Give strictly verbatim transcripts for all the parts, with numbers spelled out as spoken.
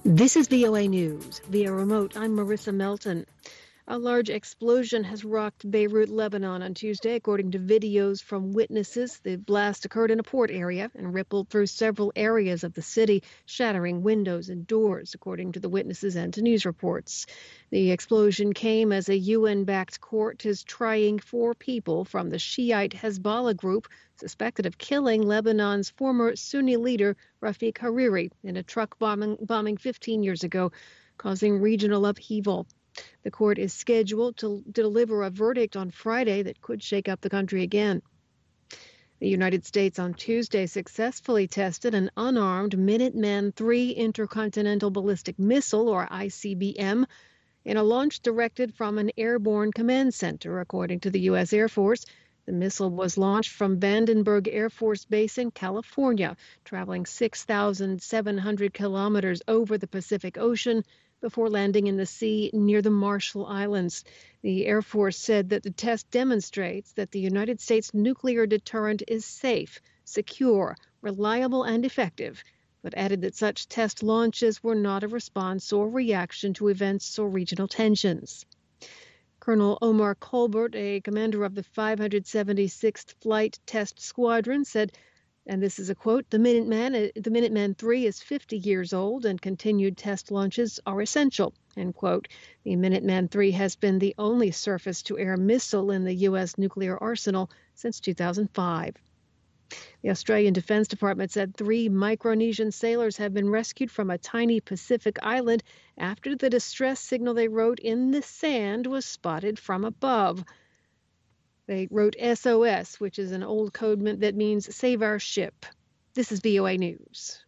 This is V O A News. Via remote, I'm Marissa Melton. A large explosion has rocked Beirut, Lebanon on Tuesday, according to videos from witnesses. The blast occurred in a port area and rippled through several areas of the city, shattering windows and doors, according to the witnesses and to news reports. The explosion came as a U N-backed court is trying four people from the Shiite Hezbollah group suspected of killing Lebanon's former Sunni leader, Rafiq Hariri, in a truck bombing, bombing fifteen years ago, causing regional upheaval. The court is scheduled to deliver a verdict on Friday that could shake up the country again. The United States on Tuesday successfully tested an unarmed Minuteman three intercontinental ballistic missile, or I C B M, in a launch directed from an airborne command center, according to the U S Air Force. The missile was launched from Vandenberg Air Force Base in California, traveling six thousand seven hundred kilometers over the Pacific Ocean before landing in the sea near the Marshall Islands. The Air Force said that the test demonstrates that the United States nuclear deterrent is safe, secure, reliable, and effective, but added that such test launches were not a response or reaction to events or regional tensions. Colonel Omar Colbert, a commander of the five hundred seventy-sixth Flight Test Squadron, said, and this is a quote, the Minuteman, the Minuteman three is fifty years old and continued test launches are essential, end quote. The Minuteman three has been the only surface-to-air missile in the U S nuclear arsenal since two thousand five. The Australian Defence Department said three Micronesian sailors have been rescued from a tiny Pacific island after the distress signal they wrote in the sand was spotted from above. They wrote S O S, which is an old code that means save our ship. This is V O A News.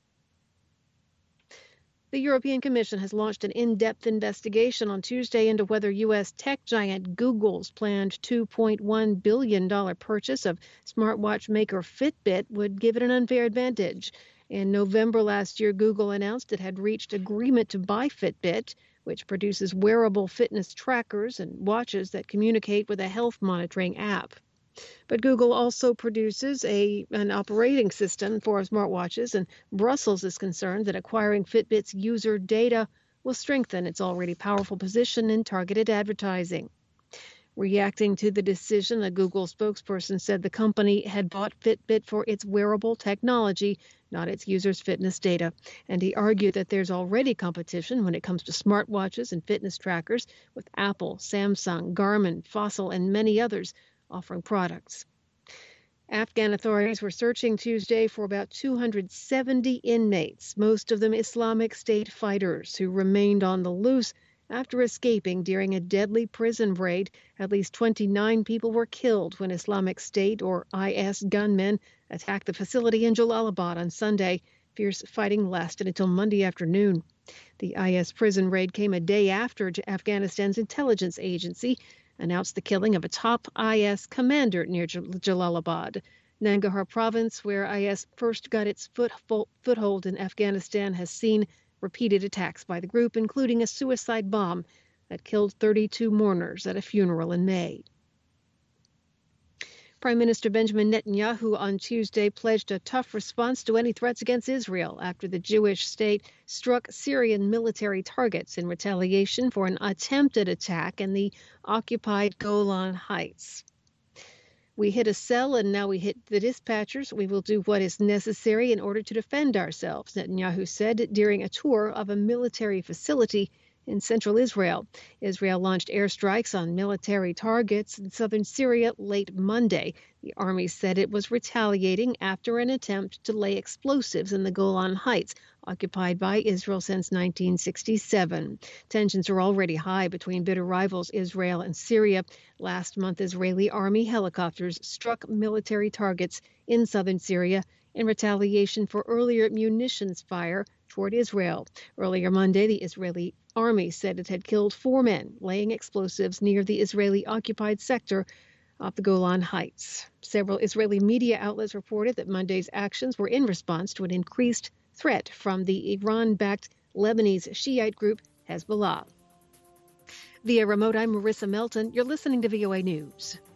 The European Commission has launched an in-depth investigation on Tuesday into whether U S tech giant Google's planned two point one billion dollars purchase of smartwatch maker Fitbit would give it an unfair advantage. In November last year, Google announced it had reached agreement to buy Fitbit, which produces wearable fitness trackers and watches that communicate with a health monitoring app. But Google also produces a, an operating system for smartwatches, and Brussels is concerned that acquiring Fitbit's user data will strengthen its already powerful position in targeted advertising. Reacting to the decision, a Google spokesperson said the company had bought Fitbit for its wearable technology, not its users' fitness data. And he argued that there's already competition when it comes to smartwatches and fitness trackers, with Apple, Samsung, Garmin, Fossil, and many others offering products. Afghan authorities were searching Tuesday for about two hundred seventy inmates, most of them Islamic State fighters who remained on the loose after escaping during a deadly prison raid. At least twenty-nine people were killed when Islamic State, or I S, gunmen attacked the facility in Jalalabad on Sunday. Fierce fighting lasted until Monday afternoon. The I S prison raid came a day after Afghanistan's intelligence agency announced the killing of a top I S commander near Jalalabad. Nangarhar province, where I S first got its foot, foothold in Afghanistan, has seen repeated attacks by the group, including a suicide bomb that killed thirty-two mourners at a funeral in May. Prime Minister Benjamin Netanyahu on Tuesday pledged a tough response to any threats against Israel after the Jewish state struck Syrian military targets in retaliation for an attempted attack in the occupied Golan Heights. We hit a cell and now we hit the dispatchers. We will do what is necessary in order to defend ourselves, Netanyahu said during a tour of a military facility in central Israel. Israel launched airstrikes on military targets in southern Syria late Monday. The army said it was retaliating after an attempt to lay explosives in the Golan Heights, occupied by Israel since nineteen sixty-seven. Tensions are already high between bitter rivals Israel and Syria. Last month, Israeli army helicopters struck military targets in southern Syria in retaliation for earlier munitions fire toward Israel. Earlier Monday, the Israeli army said it had killed four men laying explosives near the Israeli-occupied sector of the Golan Heights. Several Israeli media outlets reported that Monday's actions were in response to an increased threat from the Iran-backed Lebanese Shiite group Hezbollah. Via remote, I'm Marissa Melton. You're listening to V O A News.